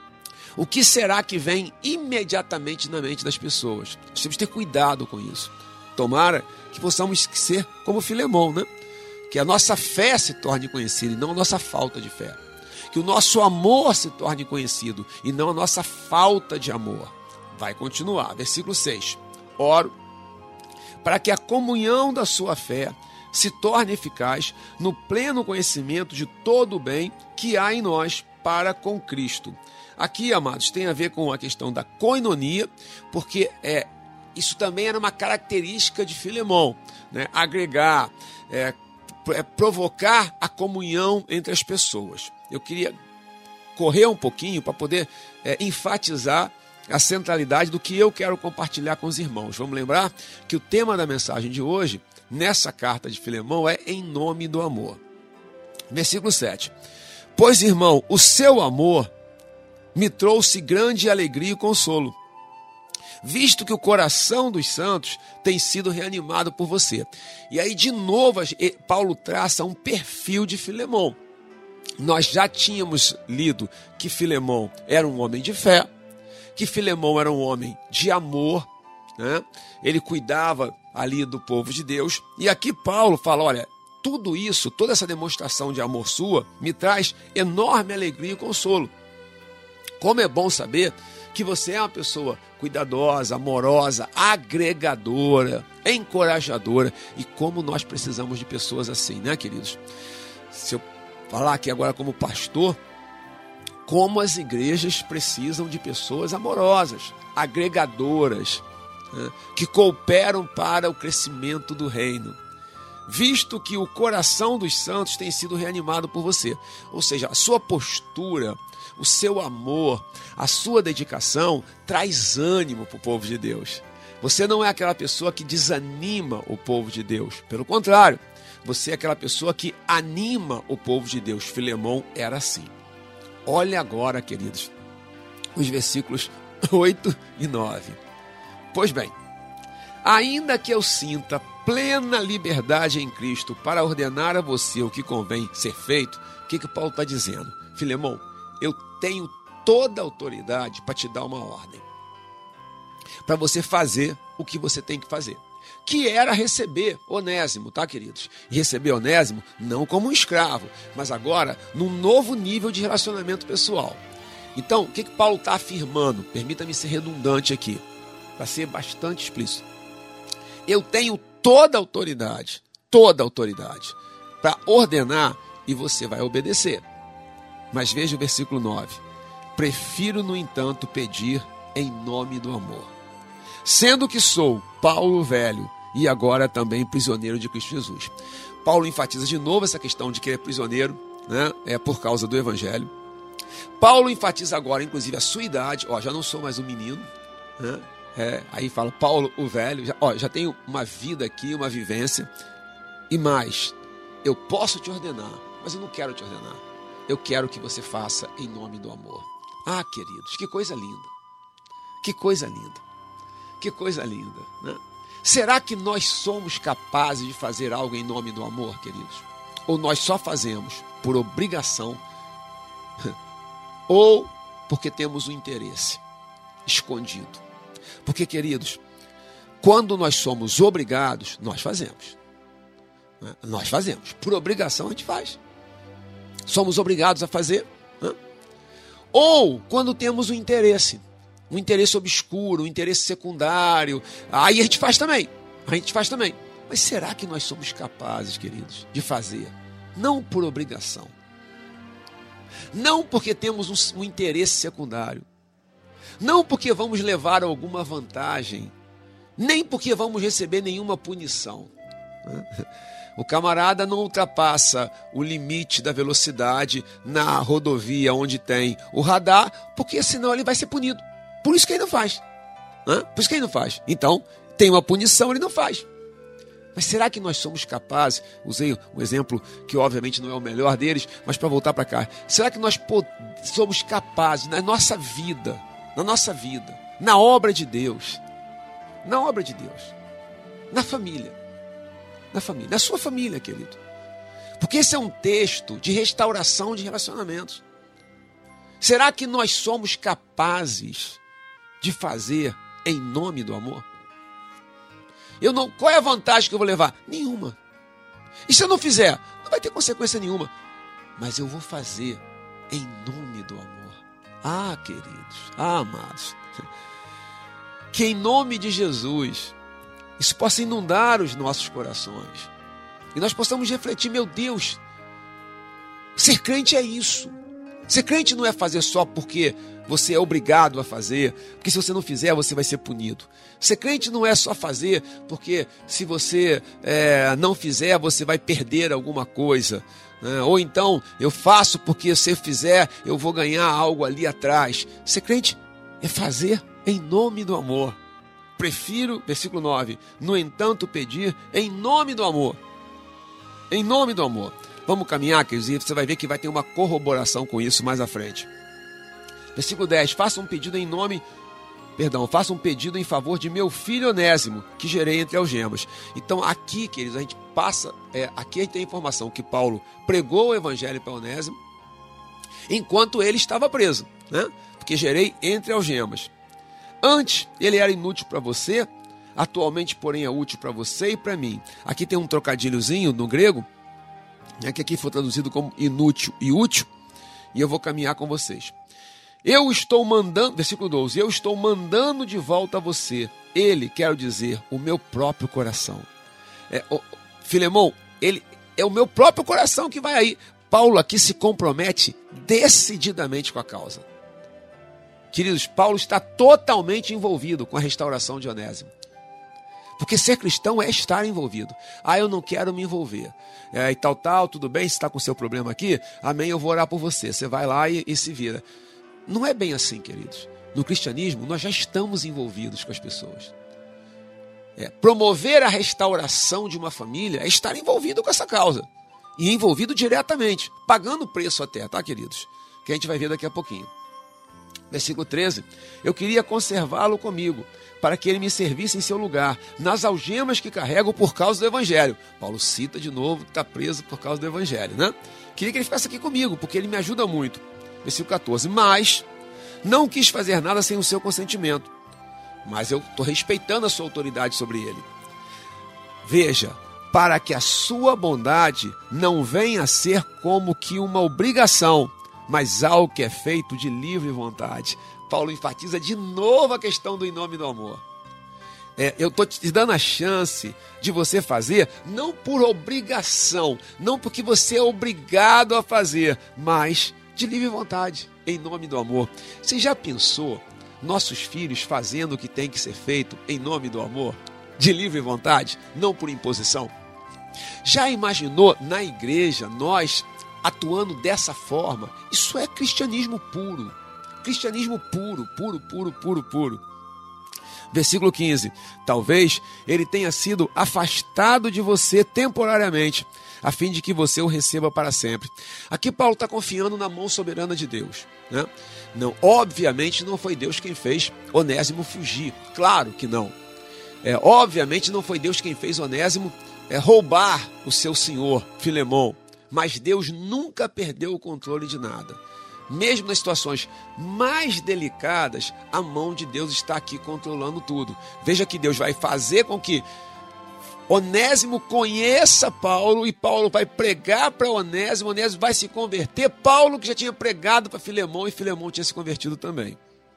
o que será que vem imediatamente na mente das pessoas? Nós temos que ter cuidado com isso. Tomara que possamos ser como Filemão, né? Que a nossa fé se torne conhecida e não a nossa falta de fé. Que o nosso amor se torne conhecido e não a nossa falta de amor. Vai continuar, versículo seis. Oro para que a comunhão da sua fé se torne eficaz no pleno conhecimento de todo o bem que há em nós para com Cristo. Aqui, amados, tem a ver com a questão da koinonia, porque é isso também era uma característica de Filemão, né? Agregar, é, é, provocar a comunhão entre as pessoas. Eu queria correr um pouquinho para poder é, enfatizar a centralidade do que eu quero compartilhar com os irmãos. Vamos lembrar que o tema da mensagem de hoje, nessa carta de Filemão, é em nome do amor. Versículo sete. Pois, irmão, o seu amor me trouxe grande alegria e consolo, visto que o coração dos santos tem sido reanimado por você. E aí, de novo, Paulo traça um perfil de Filemão. Nós já tínhamos lido que Filemão era um homem de fé, que Filemão era um homem de amor, né? Ele cuidava ali do povo de Deus. E aqui Paulo fala, olha, tudo isso, toda essa demonstração de amor sua, me traz enorme alegria e consolo. Como é bom saber que você é uma pessoa cuidadosa, amorosa, agregadora, encorajadora, e como nós precisamos de pessoas assim, né, queridos? Se eu falar aqui agora como pastor, como as igrejas precisam de pessoas amorosas, agregadoras, né, que cooperam para o crescimento do reino, visto que o coração dos santos tem sido reanimado por você. Ou seja, a sua postura, o seu amor, a sua dedicação traz ânimo para o povo de Deus. Você não é aquela pessoa que desanima o povo de Deus. Pelo contrário, você é aquela pessoa que anima o povo de Deus. Filemão era assim. Olha agora, queridos, os versículos oito e nove. Pois bem, ainda que eu sinta plena liberdade em Cristo para ordenar a você o que convém ser feito, o que, que Paulo está dizendo? Filemão, eu tenho toda a autoridade para te dar uma ordem, para você fazer o que você tem que fazer, que era receber Onésimo, tá, queridos? E receber Onésimo não como um escravo, mas agora num novo nível de relacionamento pessoal. Então, o que, que Paulo está afirmando? Permita-me ser redundante aqui, para ser bastante explícito. Eu tenho toda a autoridade, toda a autoridade, para ordenar e você vai obedecer. Mas veja o versículo nove. Prefiro, no entanto, pedir em nome do amor, sendo que sou Paulo velho e agora também prisioneiro de Cristo Jesus. Paulo enfatiza de novo essa questão de que ele é prisioneiro, né? É por causa do evangelho. Paulo enfatiza agora, inclusive, a sua idade. Ó, já não sou mais um menino, né? É, aí fala Paulo o velho, já, ó, já tenho uma vida aqui, uma vivência, e mais, eu posso te ordenar, mas eu não quero te ordenar. Eu quero que você faça em nome do amor. Ah, queridos, que coisa linda. Que coisa linda. Que coisa linda, né? Será que nós somos capazes de fazer algo em nome do amor, queridos? Ou nós só fazemos por obrigação? Ou porque temos um interesse escondido. Porque, queridos, quando nós somos obrigados, nós fazemos. Né? Nós fazemos. Por obrigação a gente faz. Somos obrigados a fazer. Né? Ou quando temos um interesse, um interesse obscuro, um interesse secundário, aí a gente faz também. A gente faz também. Mas será que nós somos capazes, queridos, de fazer? Não por obrigação. Não porque temos um, um interesse secundário. Não porque vamos levar alguma vantagem. Nem porque vamos receber nenhuma punição. O camarada não ultrapassa o limite da velocidade na rodovia onde tem o radar, porque senão ele vai ser punido. Por isso que ele não faz. Por isso que ele não faz. Então, tem uma punição, ele não faz. Mas será que nós somos capazes? Usei um exemplo que obviamente não é o melhor deles, mas para voltar para cá. Será que nós somos capazes, na nossa vida, na nossa vida, na obra de Deus, na obra de Deus, na família, na família, na sua família, querido? Porque esse é um texto de restauração de relacionamentos. Será que nós somos capazes de fazer em nome do amor? Eu não, qual é a vantagem que eu vou levar? Nenhuma. E se eu não fizer? Não vai ter consequência nenhuma. Mas eu vou fazer em nome do amor. Ah, queridos, ah, amados, que em nome de Jesus isso possa inundar os nossos corações e nós possamos refletir, meu Deus, ser crente é isso. Ser crente não é fazer só porque você é obrigado a fazer, porque se você não fizer, você vai ser punido. Ser crente não é só fazer porque se você é, não fizer, você vai perder alguma coisa. Né? Ou então, eu faço porque se eu fizer, eu vou ganhar algo ali atrás. Ser crente é fazer em nome do amor. Prefiro, versículo nove, no entanto pedir em nome do amor. Em nome do amor. Vamos caminhar, queridos, e você vai ver que vai ter uma corroboração com isso mais à frente. Versículo dez, faça um pedido em nome, perdão, faça um pedido em favor de meu filho Onésimo, que gerei entre algemas. Então aqui, queridos, a gente passa, é, aqui a gente tem a informação que Paulo pregou o evangelho para Onésimo, enquanto ele estava preso, né? Porque gerei entre algemas. Antes, ele era inútil para você, atualmente, porém, é útil para você e para mim. Aqui tem um trocadilhozinho no grego, né, que aqui foi traduzido como inútil e útil, e eu vou caminhar com vocês. Eu estou mandando, versículo doze, eu estou mandando de volta a você, ele, quero dizer, o meu próprio coração. É, o, Filemão, ele é o meu próprio coração que vai aí. Paulo aqui se compromete decididamente com a causa. Queridos, Paulo está totalmente envolvido com a restauração de Onésimo. Porque ser cristão é estar envolvido. Ah, eu não quero me envolver. É, e tal, tal, tudo bem, se está com o seu problema aqui, amém, eu vou orar por você. Você vai lá e, e se vira. Não é bem assim, queridos. No cristianismo, nós já estamos envolvidos com as pessoas. É, promover a restauração de uma família é estar envolvido com essa causa. E envolvido diretamente, pagando preço até, tá, queridos? Que a gente vai ver daqui a pouquinho. Versículo treze, eu queria conservá-lo comigo, para que ele me servisse em seu lugar, nas algemas que carrego por causa do Evangelho. Paulo cita de novo que está preso por causa do Evangelho, né? Queria que ele ficasse aqui comigo, porque ele me ajuda muito. Versículo quatorze, mas não quis fazer nada sem o seu consentimento, mas eu estou respeitando a sua autoridade sobre ele. Veja, para que a sua bondade não venha a ser como que uma obrigação, mas algo que é feito de livre vontade. Paulo enfatiza de novo a questão do em nome do amor. É, eu estou te dando a chance de você fazer, não por obrigação, não porque você é obrigado a fazer, mas de livre vontade, em nome do amor. Você já pensou nossos filhos fazendo o que tem que ser feito em nome do amor? De livre vontade, não por imposição? Já imaginou na igreja nós atuando dessa forma? Isso é cristianismo puro. Cristianismo puro, puro, puro, puro, puro. Versículo quinze. Talvez ele tenha sido afastado de você temporariamente, a fim de que você o receba para sempre. Aqui Paulo está confiando na mão soberana de Deus, né? Não, obviamente não foi Deus quem fez Onésimo fugir. Claro que não. É, obviamente não foi Deus quem fez Onésimo é, roubar o seu senhor, Filemão. Mas Deus nunca perdeu o controle de nada. mesmo nas situações mais delicadas, a mão de Deus está aqui controlando tudo. Veja que Deus vai fazer com que Onésimo conheça Paulo, e Paulo vai pregar para Onésimo, Onésimo vai se converter. Paulo que já tinha pregado para Filemão, e Filemão tinha se convertido também.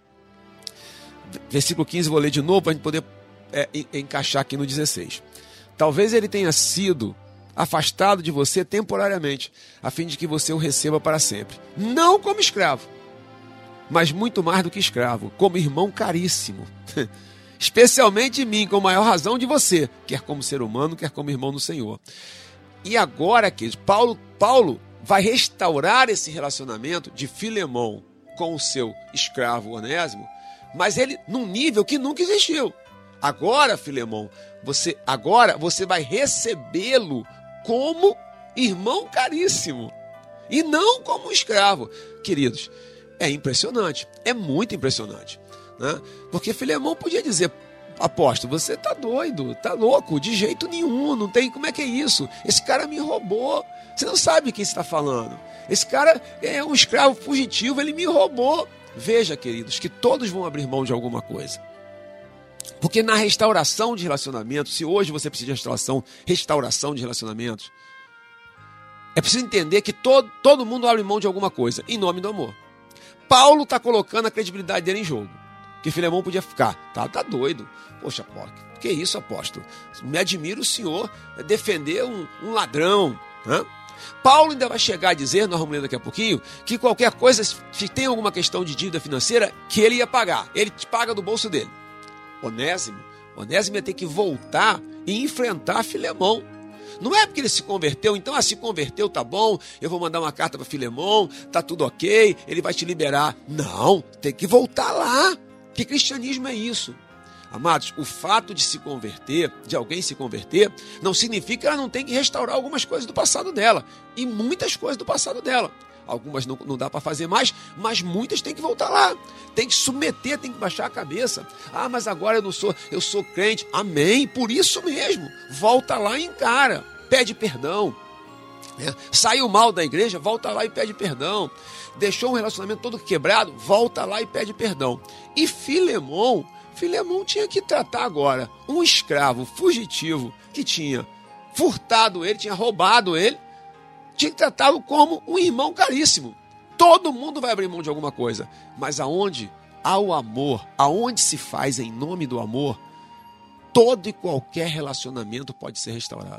Versículo quinze, vou ler de novo para a gente poder é, encaixar aqui no dezesseis. Talvez ele tenha sido afastado de você temporariamente, a fim de que você o receba para sempre. Não como escravo, mas muito mais do que escravo, como irmão caríssimo. Especialmente em mim, com maior razão de você, quer como ser humano, quer como irmão no Senhor. E agora, queridos, Paulo, Paulo vai restaurar esse relacionamento de Filemão com o seu escravo Onésimo, mas ele num nível que nunca existiu. Agora, Filemão, você, agora você vai recebê-lo como irmão caríssimo e não como escravo. Queridos, é impressionante, é muito impressionante, né? Porque Filemão podia dizer: apóstolo, você tá doido, tá louco, de jeito nenhum, não tem, como é que é isso? Esse cara me roubou, você não sabe quem está falando, esse cara é um escravo fugitivo, ele me roubou. Veja, queridos, que todos vão abrir mão de alguma coisa. Porque na restauração de relacionamentos, se hoje você precisa de restauração, restauração de relacionamentos, é preciso entender que todo, todo mundo abre mão de alguma coisa, em nome do amor. Paulo está colocando a credibilidade dele em jogo. Que Filemão podia ficar, tá, tá doido. Poxa, apóstolo, que isso, apóstolo? Me admira o senhor defender um, um ladrão, né? Paulo ainda vai chegar a dizer, nós vamos ler daqui a pouquinho, que qualquer coisa, se tem alguma questão de dívida financeira, que ele ia pagar. Ele paga do bolso dele. Onésimo, Onésimo ia ter que voltar e enfrentar Filemão. Não é porque ele se converteu, então, ah, se converteu, tá bom, eu vou mandar uma carta para Filemão, tá tudo ok, ele vai te liberar. Não, tem que voltar lá. Que cristianismo é isso? Amados, o fato de se converter, de alguém se converter, não significa que ela não tem que restaurar algumas coisas do passado dela. E muitas coisas do passado dela. Algumas não, não dá para fazer mais, mas muitas tem que voltar lá. Tem que submeter, tem que baixar a cabeça. Ah, mas agora eu não sou, eu sou crente. Amém, por isso mesmo. Volta lá e encara. Pede perdão. É. Saiu mal da igreja, volta lá e pede perdão. Deixou um relacionamento todo quebrado, volta lá e pede perdão. E Filemão, Filemão tinha que tratar agora um escravo fugitivo que tinha furtado ele, tinha roubado ele, tinha que tratá-lo como um irmão caríssimo. Todo mundo vai abrir mão de alguma coisa, mas aonde há o amor, aonde se faz em nome do amor, todo e qualquer relacionamento pode ser restaurado.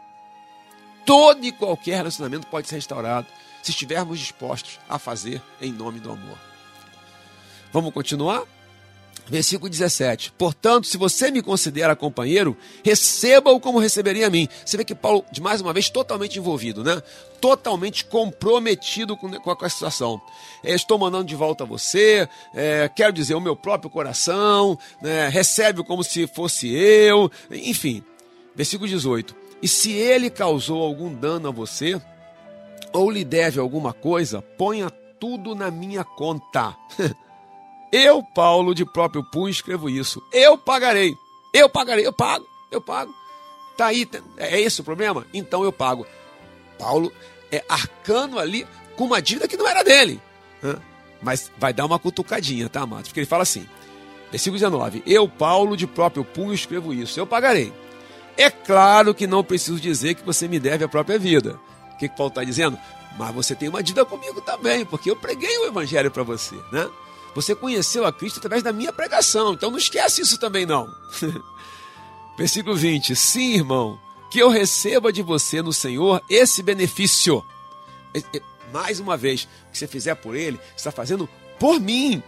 Todo e qualquer relacionamento pode ser restaurado se estivermos dispostos a fazer em nome do amor. Vamos continuar? Versículo dezessete. Portanto, se você me considera companheiro, receba-o como receberia a mim. Você vê que Paulo, de mais uma vez, totalmente envolvido, né? Totalmente comprometido com, com a situação. É, estou mandando de volta a você, é, quero dizer, o meu próprio coração, né? Recebe-o como se fosse eu, enfim. Versículo dezoito. E se ele causou algum dano a você, ou lhe deve alguma coisa, ponha tudo na minha conta. Eu, Paulo, de próprio punho, escrevo isso. Eu pagarei. Eu pagarei. Eu pago. Eu pago. Tá aí. É esse o problema? Então eu pago. Paulo é arcando ali com uma dívida que não era dele. Mas vai dar uma cutucadinha, tá, amados? Porque ele fala assim. Versículo dezenove. Eu, Paulo, de próprio punho, escrevo isso. Eu pagarei. É claro que não preciso dizer que você me deve a própria vida. O que, que Paulo está dizendo? Mas você tem uma dívida comigo também, porque eu preguei o evangelho para você, né? Você conheceu a Cristo através da minha pregação, então não esquece isso também não. Versículo vinte. Sim, irmão, que eu receba de você no Senhor esse benefício. Mais uma vez, o que você fizer por ele, você está fazendo por mim.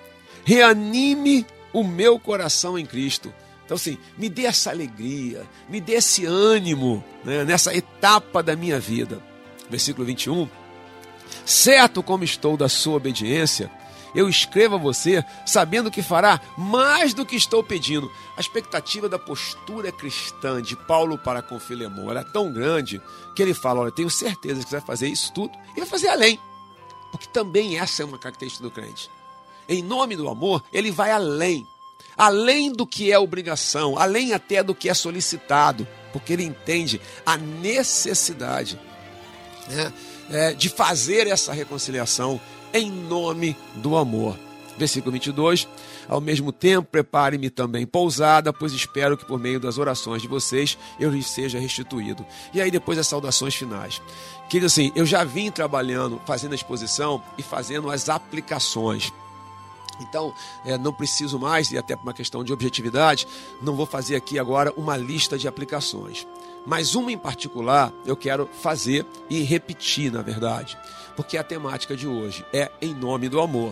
Reanime o meu coração em Cristo. Então assim, me dê essa alegria, me dê esse ânimo, né, nessa etapa da minha vida. Versículo vinte e um. Certo como estou da sua obediência, eu escrevo a você sabendo que fará mais do que estou pedindo. A expectativa da postura cristã de Paulo para com Filemão era tão grande que ele fala, olha, tenho certeza que você vai fazer isso tudo e vai fazer além. Porque também essa é uma característica do crente. Em nome do amor, ele vai além. Além do que é obrigação, além até do que é solicitado, porque ele entende a necessidade, né, é, de fazer essa reconciliação em nome do amor. Versículo vinte e dois, ao mesmo tempo prepare-me também pousada, pois espero que por meio das orações de vocês eu lhes seja restituído. E aí depois as saudações finais. Querido, assim, eu já vim trabalhando, fazendo a exposição e fazendo as aplicações. Então, é, não preciso mais, e até por uma questão de objetividade, não vou fazer aqui agora uma lista de aplicações. Mas uma em particular eu quero fazer e repetir, na verdade, porque a temática de hoje é em nome do amor.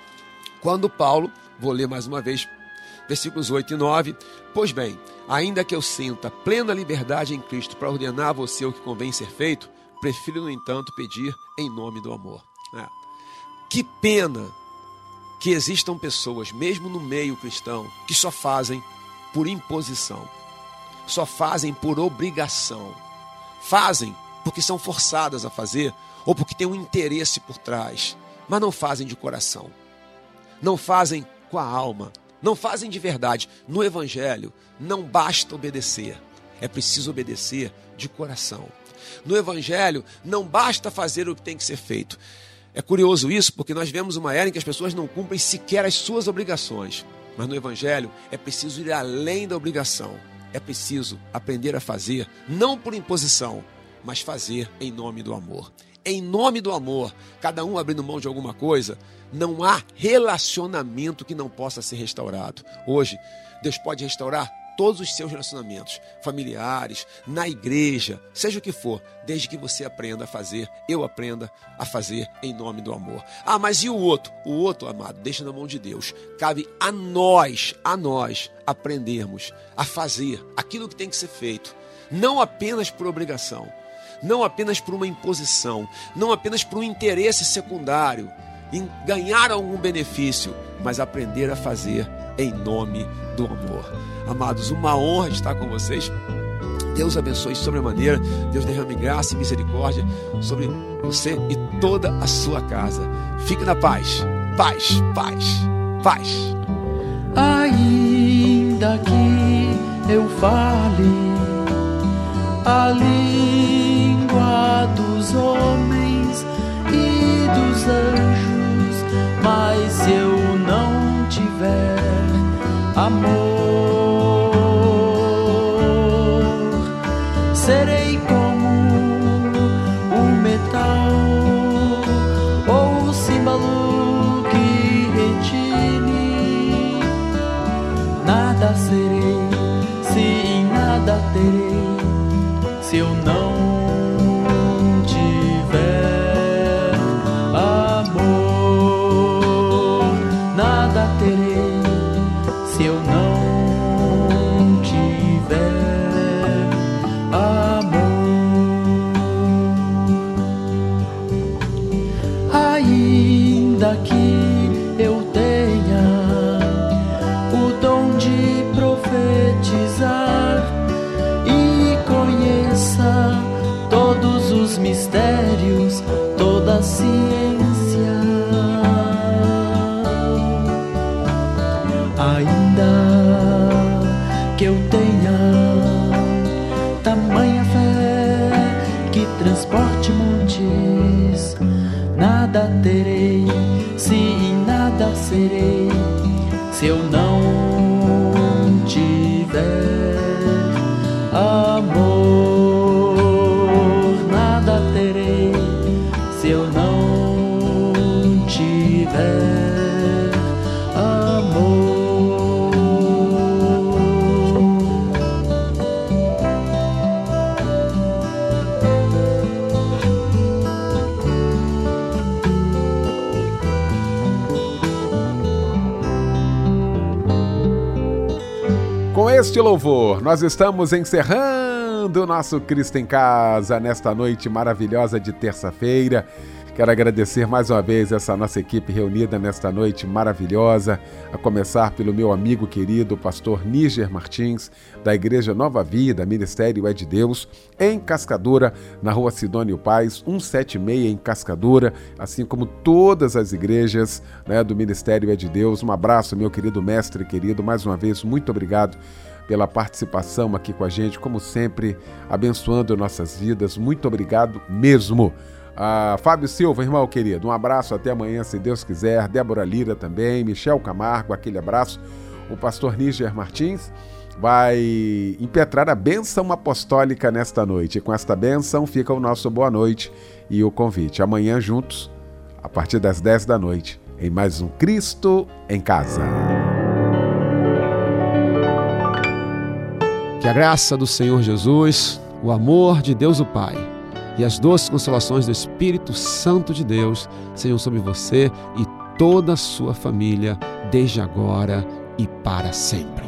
Quando Paulo, vou ler mais uma vez, versículos oito e nove, pois bem, ainda que eu sinta plena liberdade em Cristo para ordenar a você o que convém ser feito, prefiro, no entanto, pedir em nome do amor. É. Que pena que existam pessoas, mesmo no meio cristão, que só fazem por imposição, só fazem por obrigação, fazem porque são forçadas a fazer ou porque tem um interesse por trás, mas não fazem de coração, não fazem com a alma, não fazem de verdade. No Evangelho não basta obedecer, é preciso obedecer de coração. No Evangelho não basta fazer o que tem que ser feito. É curioso isso, porque nós vemos uma era em que as pessoas não cumprem sequer as suas obrigações. Mas no Evangelho é preciso ir além da obrigação. É preciso aprender a fazer, não por imposição, mas fazer em nome do amor. Em nome do amor, cada um abrindo mão de alguma coisa, não há relacionamento que não possa ser restaurado. Hoje, Deus pode restaurar todos os seus relacionamentos familiares, na igreja, seja o que for, desde que você aprenda a fazer, eu aprenda a fazer em nome do amor. Ah, mas e o outro? O outro, amado, deixa na mão de Deus. Cabe a nós, a nós, aprendermos a fazer aquilo que tem que ser feito, não apenas por obrigação, não apenas por uma imposição, não apenas por um interesse secundário, em ganhar algum benefício, mas aprender a fazer em nome do amor. Amados, uma honra estar com vocês. Deus abençoe sobremaneira. Deus derrame graça e misericórdia sobre você e toda a sua casa. Fique na paz. Paz, paz, paz.
Ainda que eu fale a língua dos homens e dos anjos, mas se eu não tiver amor, serei como o metal ou o símbolo que retine. Nada serei, sim, nada terei, se eu não tiver amor. Nada terei, se eu não tiver amor. Ainda que eu tenha o dom de profetizar e conheça todos os mistérios, toda a ciência, ainda que eu tenha tamanha fé que transporte montes, nada terei, sim, nada serei, se eu não tiver amor. Nada terei, se eu não tiver amor.
Com este louvor, nós estamos encerrando o nosso Cristo em Casa nesta noite maravilhosa de terça-feira. Quero agradecer mais uma vez essa nossa equipe reunida nesta noite maravilhosa, a começar pelo meu amigo querido, pastor Níger Martins, da Igreja Nova Vida, Ministério é de Deus, em Cascadura, na rua Sidônio Paz, cento e setenta e seis em Cascadura, assim como todas as igrejas, né, do Ministério é de Deus. Um abraço, meu querido mestre querido, mais uma vez, muito obrigado pela participação aqui com a gente, como sempre, abençoando nossas vidas. Muito obrigado mesmo. Ah, Fábio Silva, irmão querido, um abraço, até amanhã, se Deus quiser. Débora Lira também, Michel Camargo, aquele abraço. O pastor Níger Martins vai impetrar a bênção apostólica nesta noite. E com esta bênção fica o nosso boa noite e o convite. Amanhã juntos, a partir das dez da noite, em mais um Cristo em Casa.
Que a graça do Senhor Jesus, o amor de Deus o Pai e as doces consolações do Espírito Santo de Deus sejam sobre você e toda a sua família, desde agora e para sempre.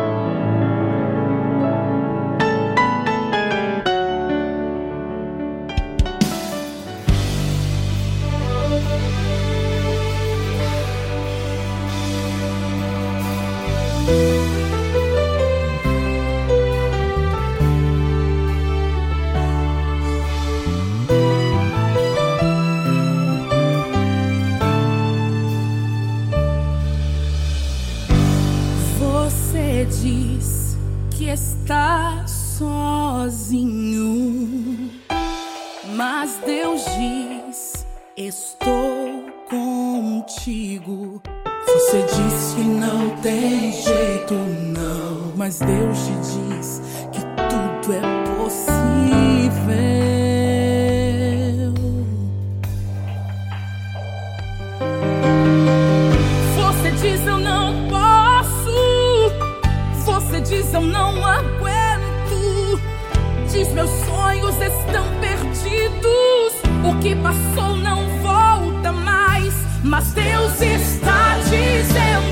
O que passou não volta mais, mas Deus está dizendo